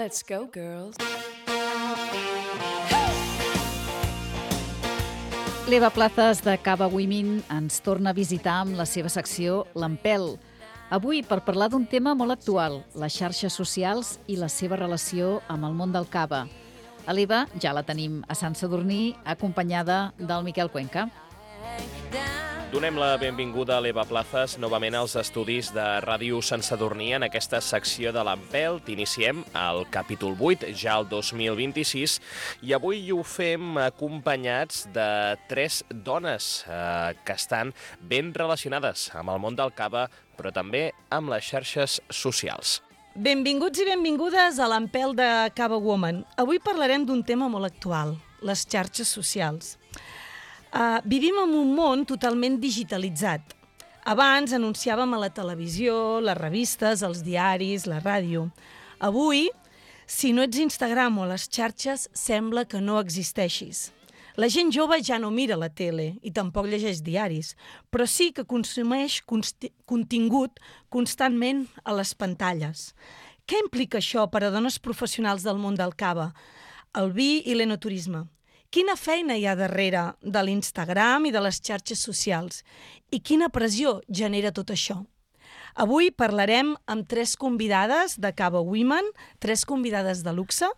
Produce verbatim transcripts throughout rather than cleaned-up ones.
Let's go, girls. L'Eva Plazas de Cava Women ens torna a visitar amb la seva secció L'Empel. Avui per parlar d'un tema molt actual, les xarxes socials i la seva relació amb el món del cava. A l'Eva ja la tenim a Sant Sadurní, acompanyada del Miquel Cuenca. Donem la benvinguda a l'Eva Plazas novament als estudis de Ràdio Sant Sadurní en aquesta secció de l'Empel. Iniciem el capítol vuit, ja el dos mil vint-i-sis, i avui ho fem acompanyats de tres dones eh, que estan ben relacionades amb el món del cava, però també amb les xarxes socials. Benvinguts i benvingudes a l'Empel de Cava Woman. Avui parlarem d'un tema molt actual, les xarxes socials. Uh, vivim en un món totalment digitalitzat. Abans anunciàvem a la televisió, les revistes, els diaris, la ràdio. Avui, si no ets Instagram o les xarxes, sembla que no existeixis. La gent jove ja no mira la tele i tampoc llegeix diaris, però sí que consumeix consti- contingut constantment a les pantalles. Què implica això per a dones professionals del món del cava, el vi i l'enoturisme? Quina feina hi ha darrere de l'Instagram i de les xarxes socials? I quina pressió genera tot això? Avui parlarem amb tres convidades de Cava Women, tres convidades de luxe.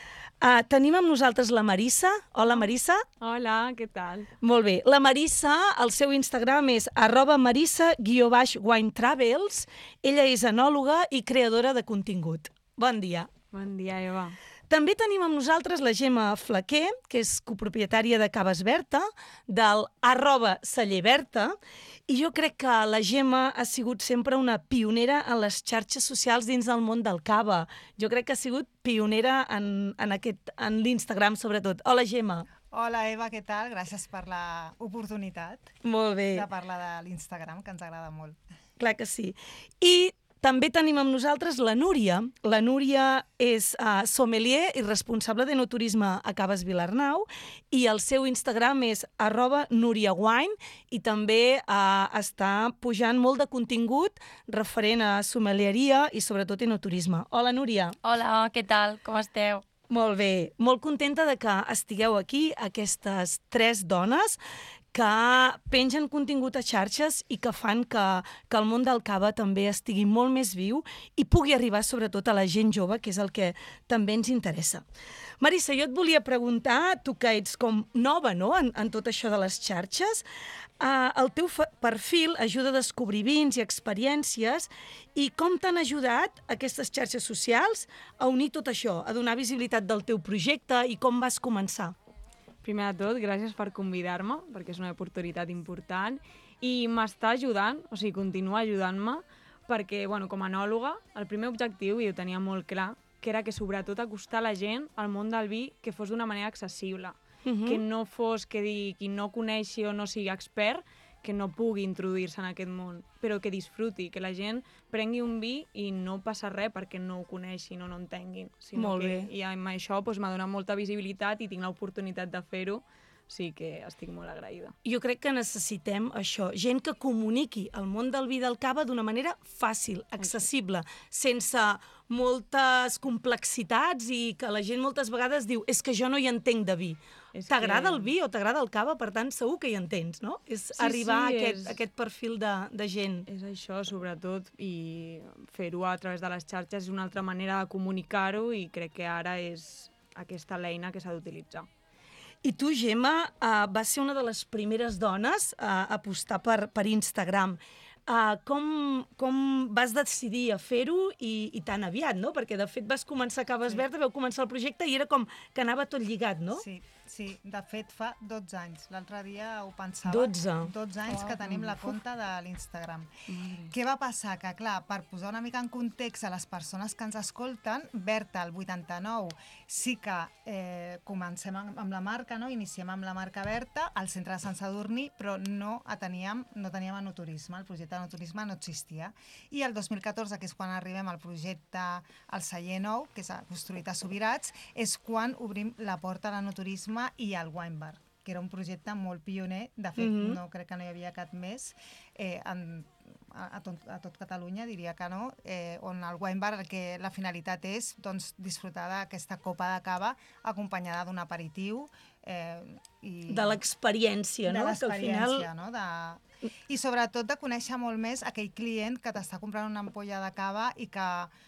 Uh, tenim amb nosaltres la Marissa. Hola, Marissa. Hola, què tal? Molt bé. La Marissa, el seu Instagram és arroba marissa guió baix wine travels. Ella és enòloga i creadora de contingut. Bon dia. Bon dia, Eva. També tenim amb nosaltres la Gemma Flaquer, que és copropietària de Caves Berta, del arroba celler Berta, i jo crec que la Gemma ha sigut sempre una pionera en les xarxes socials dins del món del cava. Jo crec que ha sigut pionera en, en, aquest, en l'Instagram, sobretot. Hola, Gemma. Hola, Eva, què tal? Gràcies per l'oportunitat Molt bé. de parlar de l'Instagram, que ens agrada molt. Clar que sí. I també tenim amb nosaltres la Núria. La Núria és uh, sommelier i responsable d'enoturisme a Caves Vilarnau i el seu Instagram és arroba nuriawine i també uh, està pujant molt de contingut referent a sommelieria i sobretot enoturisme. Hola, Núria. Hola, què tal? Com esteu? Molt bé. Molt contenta de que estigueu aquí, aquestes tres dones que pengen contingut a xarxes i que fan que, que el món del cava també estigui molt més viu i pugui arribar sobretot a la gent jove, que és el que també ens interessa. Marissa, jo et volia preguntar, tu que ets com nova, no?, en, en tot això de les xarxes, uh, el teu perfil ajuda a descobrir vins i experiències, i com t'han ajudat aquestes xarxes socials a unir tot això, a donar visibilitat del teu projecte i com vas començar? Primer de tot, gràcies per convidar-me, perquè és una oportunitat important, i m'està ajudant, o sigui, continua ajudant-me, perquè, bueno, com a enòloga, el primer objectiu, i ho tenia molt clar, que era que sobretot acostar la gent al món del vi que fos d'una manera accessible, Uh-huh. que no fos que digui qui no coneixi o no sigui expert, que no pugui introduir-se en aquest món, però que disfruti, que la gent prengui un vi i no passa res perquè no ho coneixin o no entenguin. Sinó Molt que, bé. I amb això doncs, m'ha donat molta visibilitat i tinc l'oportunitat de fer-ho, sí que estic molt agraïda. Jo crec que necessitem això, gent que comuniqui el món del vi del cava d'una manera fàcil, accessible, sense moltes complexitats i que la gent moltes vegades diu és que jo no hi entenc de vi. És T'agrada que- el vi o t'agrada el cava, per tant segur que hi entens, no? És Sí, arribar sí, a aquest, és- a aquest perfil de, de gent. És això, sobretot, i fer-ho a través de les xarxes és una altra manera de comunicar-ho i crec que ara és aquesta l'eina que s'ha d'utilitzar. I tu, Gemma, uh, vas ser una de les primeres dones a apostar per, per Instagram. Uh, com, com vas decidir a fer-ho i, i tan aviat, no? Perquè, de fet, vas començar a Caves Sí. Berta, vau començar el projecte i era com que anava tot lligat, no? Sí, sí, de fet fa dotze anys. L'altre dia ho pensava. dotze. dotze anys que tenim la compta de l'Instagram. Què va passar? Que, clar, per posar una mica en context a les persones que ens escolten, Berta, el vuitanta-nou, sí que eh, comencem amb, amb la marca, no? Iniciem amb la marca Berta, al centre de Sant Sadurní, però no teníem, no teníem enoturisme, el projecte d'enoturisme no existia. I el dos mil catorze, que és quan arribem al projecte al celler nou, que s'ha construït a Subirats, és quan obrim la porta a l'enoturisme i al wine bar, que era un projecte molt pioner. De fet, Mhm. no crec que no hi havia cap més eh, en, a tot, a tot Catalunya, diria que no, eh, on el wine bar, el que la finalitat és doncs, disfrutar d'aquesta copa de cava acompanyada d'un aperitiu. Eh, i de l'experiència, no? De l'experiència, final... no? De... I sobretot de conèixer molt més aquell client que t'està comprant una ampolla de cava i que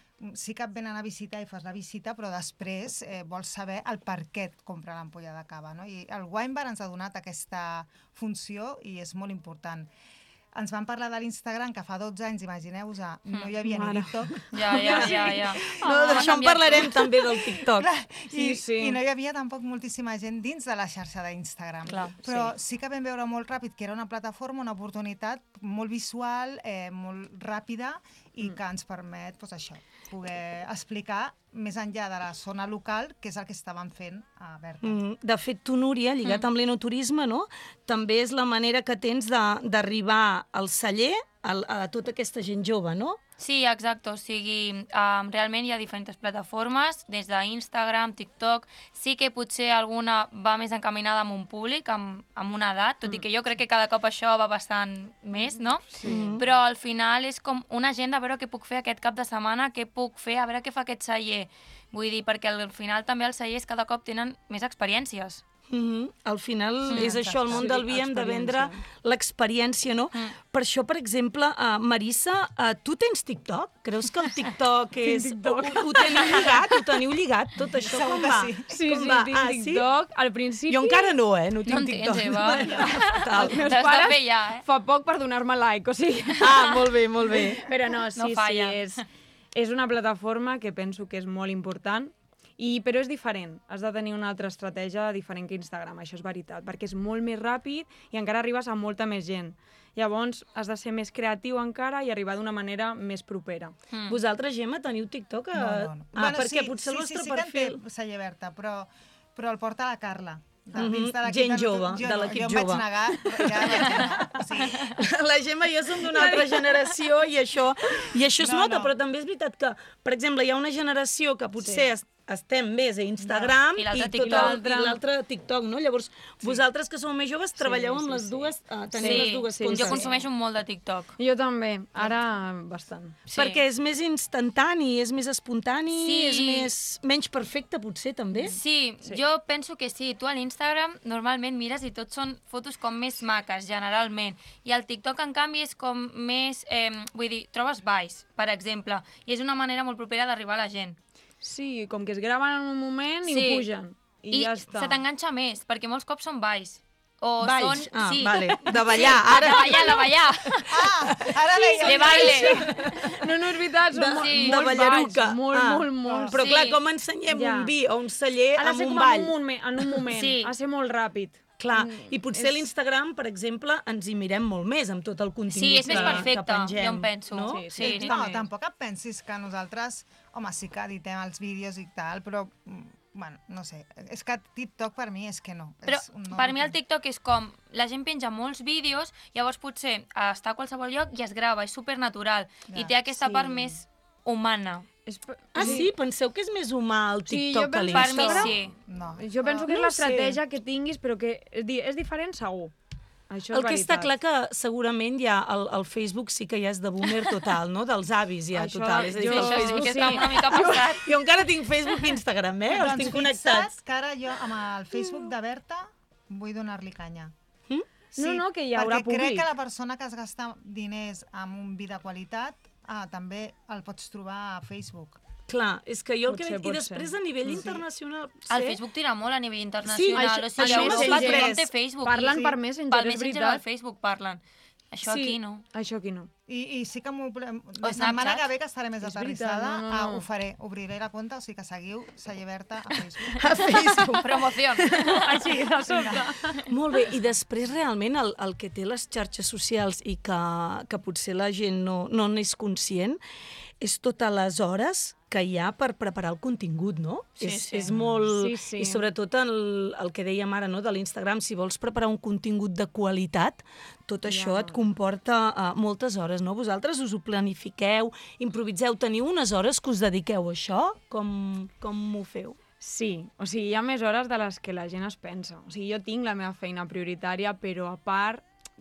sí que et venen a visitar i fas la visita, però després eh, vols saber el per què et compra l'ampolla de cava, no? I el wine bar ens ha donat aquesta funció i és molt important. Ens van parlar de l'Instagram, que fa dotze anys, imagineu-vos, no hi havia ni TikTok. Ja, ja, ja, ja. No, d'això en parlarem també del TikTok. Clar, sí, i, sí. I no hi havia tampoc moltíssima gent dins de la xarxa d'Instagram. Però sí. sí que vam veure molt ràpid que era una plataforma, una oportunitat molt visual, eh, molt ràpida i mm. que ens permet, doncs això, poder explicar més enllà de la zona local, que és el que estaven fent a Berta. Mm, de fet, tu, Núria, lligat mm. amb l'enoturisme, no? També és la manera que tens d'arribar al celler a, a tota aquesta gent jove, no? Sí, exacte. O sigui, um, realment hi ha diferents plataformes, des d'Instagram, TikTok. Sí que potser alguna va més encaminada amb un públic, amb, amb una edat, tot mm. i que jo crec que cada cop això va bastant més, no? Sí. Mm. Però al final és com una agenda, a veure què puc fer aquest cap de setmana, què puc fer, a veure què fa aquest celler. Vull dir, perquè al final també els cellers cada cop tenen més experiències. Mm-hmm. Al final mm, és això, el món sí, del vi hem de vendre l'experiència, no? Mm. Per això, per exemple, uh, Marissa, uh, tu tens TikTok? Creus que el TikTok és... TikTok. Ho, ho teniu lligat? Ho teniu lligat, tot això? Segur Com que va? sí. Sí, Com sí, va? tinc Ah, TikTok. Sí? Al principi... Jo encara no, eh? No tinc No en tens, TikTok. Eva. Tal. Els meus T'has de pares fer ja, eh? fa poc per donar-me like, o sigui... Ah, molt bé, molt bé. Però no, sí, No sí, falla. és, és una plataforma que penso que és molt important, i, però és diferent. Has de tenir una altra estratègia diferent que Instagram, això és veritat, perquè és molt més ràpid i encara arribes a molta més gent. Llavors, has de ser més creatiu encara i arribar d'una manera més propera. Mm. Vosaltres, Gemma, teniu TikTok? No, no, no. Ah, bueno, perquè sí, potser el sí, vostre sí, sí perfil... que en té celler Berta, però, però el porta la Carla. De, Mhm, dins de l'equip gent de- jove, jo de no, l'equip jo em jove. vaig negar, ja vaig negar. O sigui, La Gemma i jo som d'una altra generació i això, i això es No, nota, no. però també és veritat que, per exemple, hi ha una generació que potser sí. estem més a Instagram I l'altre tot el- TikTok. i l'altre TikTok, no? Llavors, sí. vosaltres que sou més joves treballeu Sí, amb sí, les sí. dues, uh, teniu Sí, les dues sí, puntes. Jo consumeixo molt de TikTok. Jo també, ara bastant. Sí. Perquè és més instantani, és més espontani, Sí. és més, menys perfecte, potser, també. Sí, Sí. jo penso que sí. Tu a l'Instagram normalment mires i tot són fotos com més maques, generalment. I el TikTok, en canvi, és com més... Eh, vull dir, trobes balls, per exemple. I és una manera molt propera d'arribar a la gent. Sí, com que es graven en un moment i Sí. ho pugen. I, I ja està. se t'enganxa més, perquè molts cops són balls. O Balls, són... ah, sí. vale, de ballar. Sí, Ara... de ballar, de ballar. ah, ara deia... De baile. No, no és veritat, són De- molt, sí. de molts ballaruca. balls. Molt, Ah. molt, molt. Però Sí. clar, com ensenyem Ja. un vi o un celler Ha de amb ser un com ball? en un moment, en un moment. Sí. Ha de ser molt ràpid. Clar, Mm, i potser a és- l'Instagram, per exemple, ens hi mirem molt més amb tot el contingut Sí, és més que, perfecte, que pengem. jo em penso. No? Sí, Sí. sí. No, també. tampoc et pensis que nosaltres, home, sí que editem els vídeos i tal, però, mm, bueno, no sé, és que TikTok per mi és que no. Però és un no per mi el rotund. TikTok és com, la gent penja molts vídeos, llavors potser està a qualsevol lloc i es grava, és supernatural. Ja, I té aquesta sí. part més humana. És, per- Ah, sí? Penseu que és més humà el Sí, TikTok jo que penso- Per mi l'Instagram? sí. No. Jo penso que és no ho sé. l'estratègia que tinguis, però que és, di és diferent segur. Això és El que està veritat. clar que segurament ja el, el Facebook sí que ja és de boomer total, no? Dels avis ja, Això, total. És a dir, jo- que el Això sí Facebook que sí. està una mica passat. Jo encara tinc Facebook i Instagram, eh? Els Doncs tinc fixa't connectats. que ara jo amb el Facebook de Berta vull donar-li canya. Mm? No, no, que hi haurà perquè crec públic. que la persona que es gasta diners amb un vi de qualitat ah, també el pots trobar a Facebook. Clar, és que jo el que Potser, veig... I pot després ser. a nivell Sí. internacional... El sé- Facebook tira molt a nivell Sí, internacional. això- o sigui, això a Europa mateix. tothom té Facebook. Parlen Sí. per Messenger, Pel és Messenger veritat. del Facebook parlen. Això Sí. aquí no. Això aquí no. I, i sí que m'ho... La O setmana Snapchat. que ve, que estaré més És aterrissada, veritat, no, no, ah, no. ho faré. Obriré la compte, o sigui que seguiu Celler Berta a Facebook. A Facebook. Promoció. Així, de sobte. Molt bé, i després realment el, el que té les xarxes socials i que, que potser la gent no no n'és conscient és totes les hores que hi ha per preparar el contingut, no? Sí, és, sí. és molt... Sí, sí. I sobretot el, el que dèiem ara, no?, de l'Instagram, si vols preparar un contingut de qualitat, tot això Ja. et comporta uh, moltes hores, no? Vosaltres us ho planifiqueu, improviseu, teniu unes hores que us dediqueu a això? Com, com ho feu? Sí, o sigui, hi ha més hores de les que la gent es pensa. O sigui, jo tinc la meva feina prioritària, però a part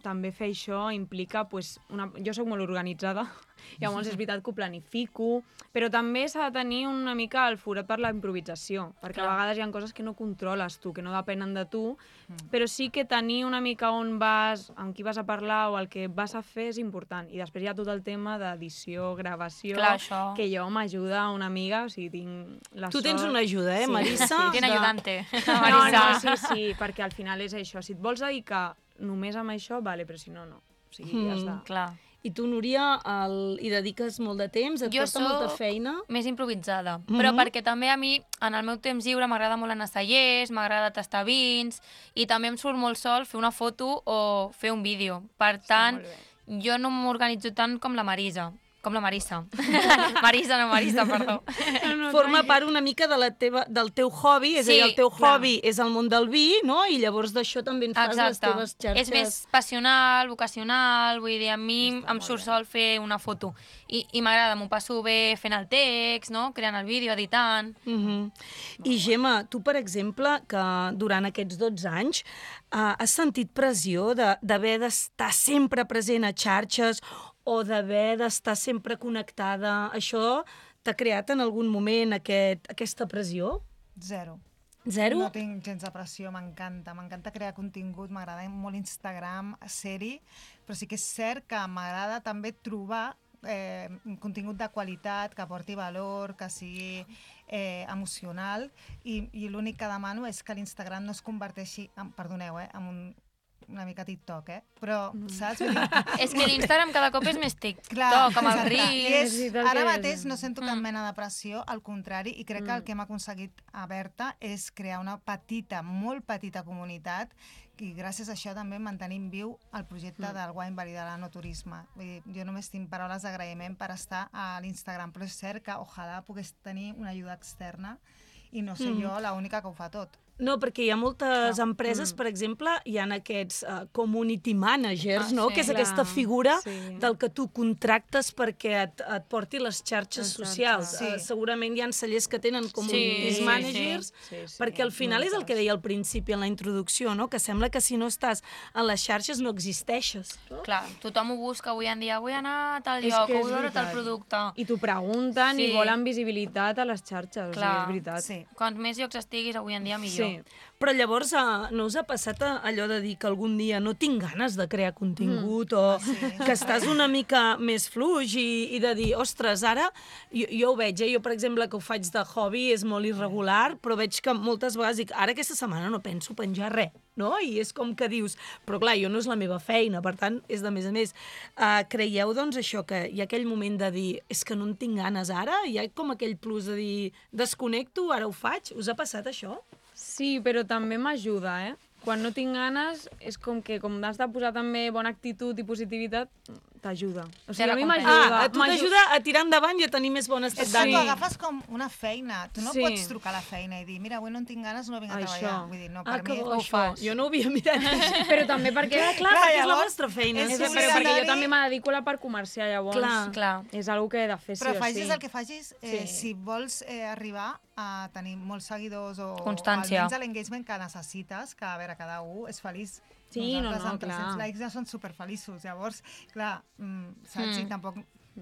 també fer això implica... Pues, una... Jo sóc molt organitzada, llavors és veritat que ho planifico, però també s'ha de tenir una mica el forat per la improvisació, perquè Clar. a vegades hi ha coses que no controles tu, que no depenen de tu, mm. però sí que tenir una mica on vas, amb qui vas a parlar o el que vas a fer és important. I després hi ha tot el tema d'edició, gravació, Clar, això. que jo m'ajuda una amiga, o sigui, tinc la tu sort... Tu tens una ajuda, eh, sí. Marissa? Sí, tiene de... ayudante. No, no, sí, sí, perquè al final és això. Si et vols dedicar només amb això, vale, però si no, no. O sigui, mm, ja està. Clar. I tu, Núria, el... hi dediques molt de temps? Et jo porta molta feina? Més improvisada, Mm-hmm. però perquè també a mi, en el meu temps lliure, m'agrada molt anar a cellers, m'agrada tastar vins, i també em surt molt sol fer una foto o fer un vídeo. Per tant, sí, jo no m'organitzo tant com la Marisa. Com la Marissa. Marisa, no Marissa, perdó. No, no, Forma part una mica de la teva, del teu hobby, és Sí, a dir, el teu clar. hobby és el món del vi, no? I llavors d'això també en fas Exacte. les teves xarxes. És més passional, vocacional, vull dir, a mi em surt sol fer una foto. I, i m'agrada, m'ho passo bé fent el text, no? Creant el vídeo, editant. Uh -huh. I Gemma, tu, per exemple, que durant aquests dotze anys uh, has sentit pressió de- d'haver d'estar sempre present a xarxes o d'haver d'estar sempre connectada? Això t'ha creat en algun moment aquest, aquesta pressió? Zero. Zero? No tinc gens de pressió, m'encanta. M'encanta crear contingut, m'agrada molt Instagram, ser-hi, però sí que és cert que m'agrada també trobar eh, un contingut de qualitat, que porti valor, que sigui eh, emocional, i, i l'únic que demano és que l'Instagram no es converteixi, en, perdoneu, eh, en un, una mica TikTok, eh? Però, mm. saps? Vull dir, És que l'Instagram cada cop és més TikTok, Clar, amb els exacte. I reels... és, veritat ara que és. mateix no sento cap Mm. mena de pressió, al contrari, i crec que el que hem aconseguit a Berta és crear una petita, molt petita comunitat, i gràcies a això també mantenim viu el projecte mm. del Wine Valley de l'Enoturisme. Vull dir, jo només tinc paraules d'agraïment per estar a l'Instagram, però és cert que ojalà pogués tenir una ajuda externa i no ser Mm. jo l'única que ho fa tot. No, perquè hi ha moltes Ah, empreses, mm. per exemple, hi ha aquests uh, community managers, Ah, no? sí, Que és clar, aquesta figura sí. del que tu contractes perquè et, et porti les xarxes Exacte. socials. Sí. Uh, segurament hi ha cellers que tenen community Sí, sí, managers, sí, sí, perquè al final és el moltes. que deia al principi, en la introducció, no? Que sembla que si no estàs en les xarxes no existeixes. No? Clar, tothom ho busca avui en dia. Vull anar a tal És lloc, que és vull veure tal veritat. producte. I t'ho pregunten Sí. i volen visibilitat a les xarxes, Clar. o sigui, és veritat. Sí. Quants més llocs estiguis avui en dia, millor. Sí. Però llavors uh, no us ha passat uh, allò de dir que algun dia no tinc ganes de crear contingut mm. o Sí. que estàs una mica més fluix i, i de dir, ostres, ara jo, jo ho veig, eh? Jo per exemple que ho faig de hobby és molt irregular, però veig que moltes vegades dic, ara aquesta setmana no penso penjar res, no? I és com que dius, però clar, jo no és la meva feina, per tant, és de més a més. Uh, creieu, doncs, això, que hi ha aquell moment de dir, és que no en tinc ganes ara? Hi ha com aquell plus de dir, desconnecto, ara ho faig? Us ha passat això? Sí, però també m'ajuda, eh? Quan no tinc ganes, és com que com has de posar també bona actitud i positivitat, t'ajuda. O sigui, a mi recompensa. m'ajuda. Ah, a tu t'ajuda a tirar endavant i a tenir més bon estat És que d'ànim. t'ho agafes com una feina. Tu no Sí. pots trucar a la feina i dir, mira, avui no en tinc ganes, no vinc a Això. treballar. Vull dir, no, per Ah, que mi bo, ho això. fas. Jo no ho havia mirat. Però també perquè... Clar, clar, Clar, perquè és la llavors, vostra feina. és És sí, que, un sí, però sí. perquè jo calendari- també me dedico a la part comercial, llavors Clar. Clar. és algo que he de fer sí Però o facis sí. el que facis, eh, Sí. si vols eh, arribar a tenir molts seguidors o, Constància. o almenys l'engagement que necessites, que a veure, cada un és feliç. Sí, no, Nosaltres no, amb tres-cents clar. likes ja són superfeliços. Llavors, clar, mm, saps? Mm. I tampoc...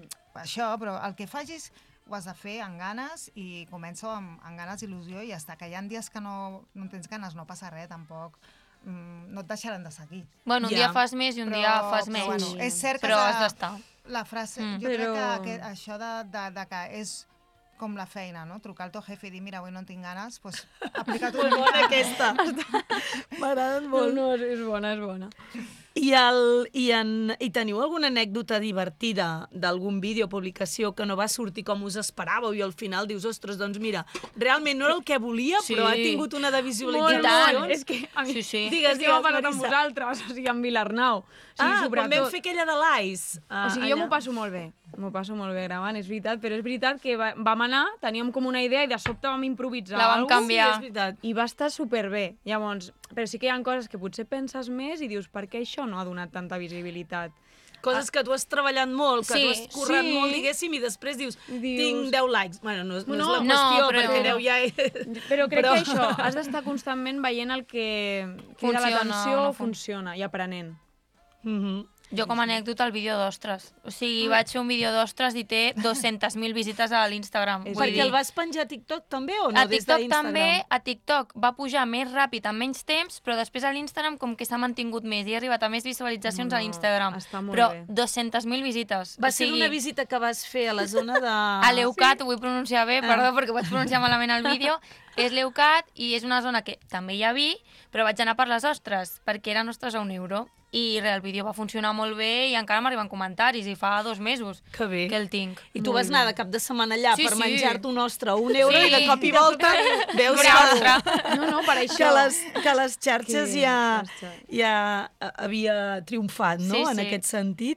Això, però el que facis ho has de fer amb ganes i comença amb, amb ganes i il·lusió i ja està. Que hi ha dies que no, no en tens ganes, no passa res, tampoc. Mm, no et deixaran de seguir. Bueno, un Ja. dia fas més i un Però- dia fas però, menys. bueno, és cert que però has has de- d'estar. La frase, Mm. jo Però- crec que, que això de, de, de que és com la feina, no? Trucar al teu jefe i dir, mira, avui no en tinc ganes, doncs aplica't una Molt bona mica. aquesta. M'agraden No, molt. no, és bona, és bona. I, el, i, en, I teniu alguna anècdota divertida d'algun vídeo o publicació que no va sortir com us esperàveu i al final dius, ostres, doncs mira, realment no era el que volia, Sí. però ha tingut una de Molt, visualitzacions. molt. És que a mi, Sí, sí. Digues, és que m'ha digues, passat amb Marissa. vosaltres, o sigui, amb Vilarnau. O sigui, Ah, quan sobretot. vam fer aquella de l'Ice. O sigui, jo m'ho passo molt bé, m'ho passo molt bé gravant, és veritat, però és veritat que va, vam anar, teníem com una idea i de sobte vam improvisar La vam alguna canviar. Sí, és veritat. i va estar superbé. Llavors, però sí que hi ha coses que potser penses més i dius, per què això no ha donat tanta visibilitat? Coses que tu has treballat molt, que Sí, tu has currat sí. molt, diguéssim, i després dius, Dius- tinc deu likes. Bueno, no, és- no, No, és la no, qüestió, però- perquè deu ja... Però crec Però- que això, has d'estar constantment veient el que crida Funciona l'atenció o no o funciona i aprenent. Mhm. Jo, com a anècdota, el vídeo d'ostres. O sigui, vaig fer un vídeo d'ostres i té dues-centes mil visites a l'Instagram. Perquè el vas penjar a TikTok també o no? A Des TikTok d'Instagram? també, a TikTok va pujar més ràpid, en menys temps, però després a l'Instagram com que s'ha mantingut més i ha arribat a més visualitzacions No, a l'Instagram. està molt Però bé. dues-centes mil visites. Va o ser sigui, una visita que vas fer a la zona de... a l'Eucat, ho vull pronunciar bé, perdó, perquè ho vaig pronunciar malament al vídeo. És l'Eucat i és una zona que també hi ha vi, però vaig anar per les ostres, perquè eren ostres a un euro. I res, el vídeo va funcionar molt bé i encara m'arriben comentaris, i fa dos mesos Que bé. que el tinc. I tu vas anar de cap de setmana allà Sí, per sí. menjar-te un ostre a un euro Sí. i de cop i volta veus Una que, ostra. No, no, per que, això. les, que les xarxes Que ja, les xarxes. ja havia triomfat, no?, Sí, en sí. aquest sentit.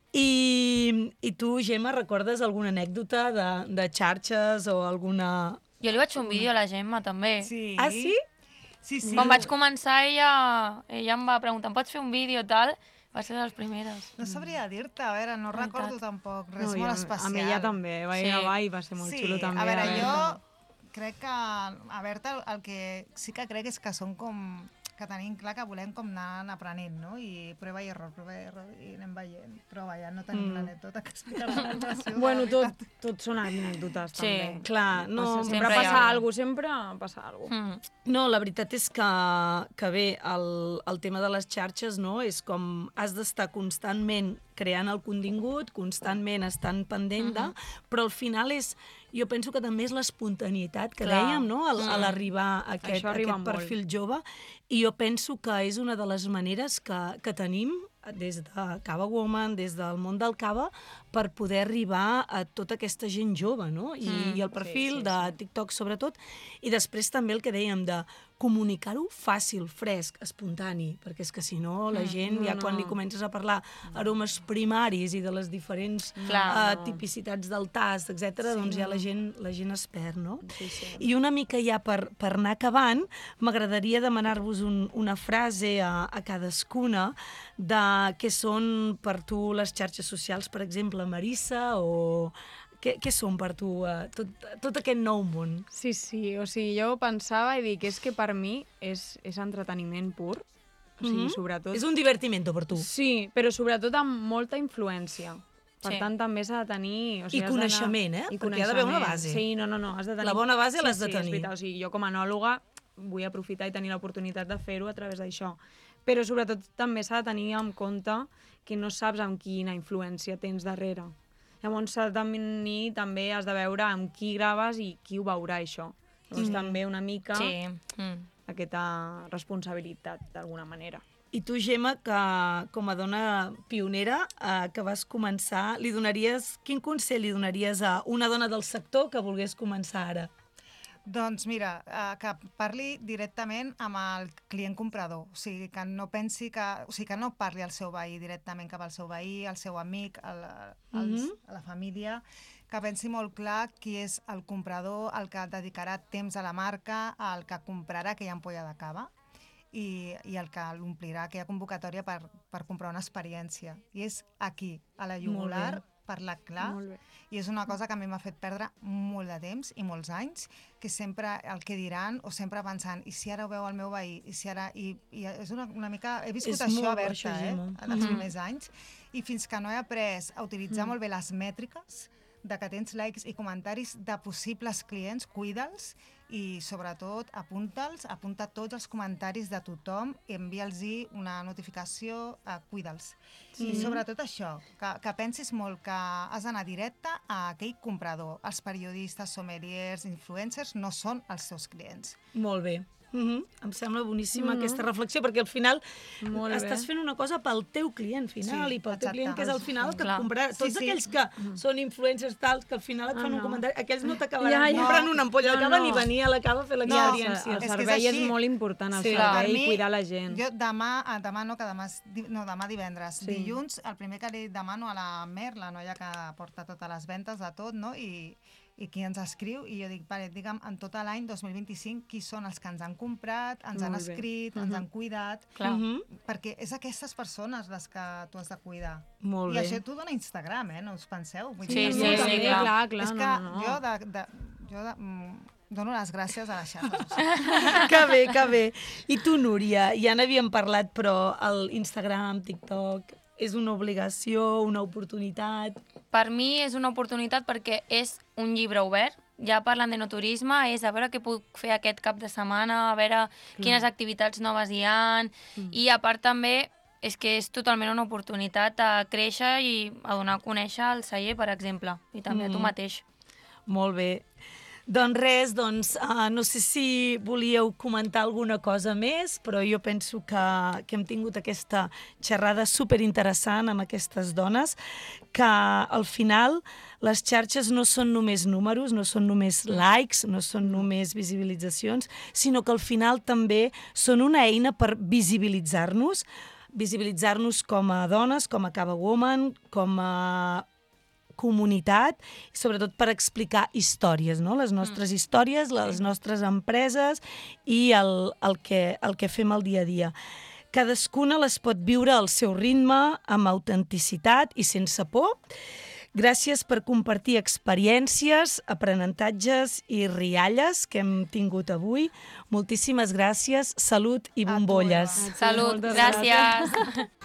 I, I tu, Gemma, recordes alguna anècdota de, de xarxes o alguna... Jo li vaig fer un vídeo a la Gemma, també. Sí. Ah, sí? Sí, sí. Quan vaig començar, ella, ella em va preguntar, em pots fer un vídeo tal? Va ser de les primeres. No sabria dir-te, a veure, no Veritat. recordo tampoc res No, i molt amb- especial. Amb ella també, va ir Sí. a ball i va ser molt Sí, xulo també. a veure, jo veure. crec que, a Berta, el, el que sí que crec és que som com que tenim clar que volem com anar aprenent, no? I prova i error, prova i error, i anem veient. Però vaja, no tenim mm. l'anècdota que explicar la relació. Bueno, tot, tot són anècdotes, Sí. també. Clar, no... Passa, sempre, sempre hi ha passa alguna. alguna cosa, sempre passa alguna cosa. Mm. No, la veritat és que, que bé, el, el tema de les xarxes, no?, és com has d'estar constantment creant el contingut, constantment estant pendent de, però al final és, jo penso que també és l'espontaneïtat que Clar. dèiem, no?, al, a Mm. l'arribar a aquest, Això arriba aquest molt. perfil jove, i jo penso que és una de les maneres que, que tenim des de Cava Woman, des del món del cava, per poder arribar a tota aquesta gent jove, no? I, Mm, i el perfil sí, sí, de TikTok sobretot, i després també el que dèiem de comunicar-ho fàcil, fresc, espontani, perquè és que si no la gent, no, ja quan no. li comences a parlar aromes primaris i de les diferents Clar, uh, no. tipicitats del tast, etcètera, Sí, doncs ja no. la gent, la gent es perd, no? Sí, sí. I una mica ja per, per anar acabant, m'agradaria demanar-vos un, una frase a, a cadascuna de què són per tu les xarxes socials, per exemple, Marissa, o què, què són per tu uh, tot, tot aquest nou món? Sí, sí, o sigui, jo pensava i dic, és que per mi és, és entreteniment pur, o sigui, Mhm. sobretot... És un divertimento per tu. Sí, però sobretot amb molta influència. Per Sí. tant, també s'ha de tenir... O sigui, I has d'anar- coneixement, eh? I Perquè ha d'haver una coneixement. base. Sí, no, no, no, has de tenir... La bona base sí, l'has de sí, tenir. És veritat. O sigui, jo com a enòloga vull aprofitar i tenir l'oportunitat de fer-ho a través d'això. Però sobretot també s'ha de tenir en compte que no saps amb quina influència tens darrere. Llavors s'ha de tenir, també has de veure amb qui graves i qui ho veurà, això. Llavors Mm. també una mica Sí. Mm. aquesta responsabilitat, d'alguna manera. I tu, Gemma, que com a dona pionera eh, que vas començar, li donaries, quin consell li donaries a una dona del sector que volgués començar ara? Doncs mira, eh, que parli directament amb el client comprador, o sigui, que no pensi que, o sigui, que no parli al seu veí directament cap al seu veí, al seu amic, al, als, Mhm. a la família, que pensi molt clar qui és el comprador, el que dedicarà temps a la marca, el que comprarà aquella ampolla de cava i, i el que l'omplirà aquella convocatòria per, per comprar una experiència. I és aquí, a la Molt jugular, bé. parlar clar, Molt bé. i és una cosa que a mi m'ha fet perdre molt de temps i molts anys, que sempre el que diran, o sempre pensant, i si ara ho veu el meu veí, i si ara... I, i és una, una mica... He viscut És això, molt Berta, això, eh? Gemma. En els Mhm. primers anys, i fins que no he après a utilitzar molt bé les mètriques, de que tens likes i comentaris de possibles clients, cuida'ls, i sobretot apunta'ls, apunta tots els comentaris de tothom i envia'ls una notificació, eh, cuida'ls. I sobretot això, que, que pensis molt que has d'anar directe a aquell comprador. Els periodistes, sommeliers, influencers no són els seus clients. Molt bé. Mm-hmm. Em sembla boníssima Mhm. aquesta reflexió, perquè al final Molt bé. estàs fent una cosa pel teu client final Sí, i pel teu exacte. client, que és al final el que et Clar. comprarà. Sí, Tots sí. aquells que són influencers tals, que al final et fan Ah, un no. comentari, aquells no t'acabaran Ja, ja. comprant una ampolla de No, cava no. ni venir a la cava a fer Ja, l'experiència. el És que és servei és, així. molt important, el Sí. servei Per i mi, cuidar la gent. Jo demà, ah, demà no, que demà, és di- no, demà divendres, Sí. dilluns, el primer que li demano a la Mer, la noia que porta totes les ventes de tot, no? I, i qui ens escriu, i jo dic, vale, digue'm, en tot l'any dos mil vint-i-cinc, qui són els que ens han comprat, ens han Molt bé. escrit, ens han cuidat, Clar. Mhm. perquè és aquestes persones les que tu has de cuidar. Molt I bé. això t'ho dona Instagram, eh? No us penseu. Vull Sí, dir, sí, no, sí, també- clar. clar, clar, és no, que no, no. jo, de, de, jo de, mm, Dono les gràcies a les xarxes. Que bé, que bé. I tu, Núria, ja n'havíem parlat, però el Instagram, TikTok, és una obligació, una oportunitat? Per mi és una oportunitat perquè és un llibre obert. Ja parlant de no turisme, és a veure què puc fer aquest cap de setmana, a veure quines activitats noves hi ha, i a part també és que és totalment una oportunitat a créixer i a donar a conèixer el celler, per exemple, i també a tu mateix. Molt bé. Doncs res, doncs, uh, no sé si volíeu comentar alguna cosa més, però jo penso que, que hem tingut aquesta xerrada superinteressant amb aquestes dones, que al final les xarxes no són només números, no són només likes, no són només visibilitzacions, sinó que al final també són una eina per visibilitzar-nos, visibilitzar-nos com a dones, com a Cava Woman, com a comunitat, i sobretot per explicar històries, no? Les nostres històries, les nostres empreses i el, el, que, el que fem el dia a dia. Cadascuna les pot viure al seu ritme, amb autenticitat i sense por. Gràcies per compartir experiències, aprenentatges i rialles que hem tingut avui. Moltíssimes gràcies, salut i bombolles. Salut, gràcies.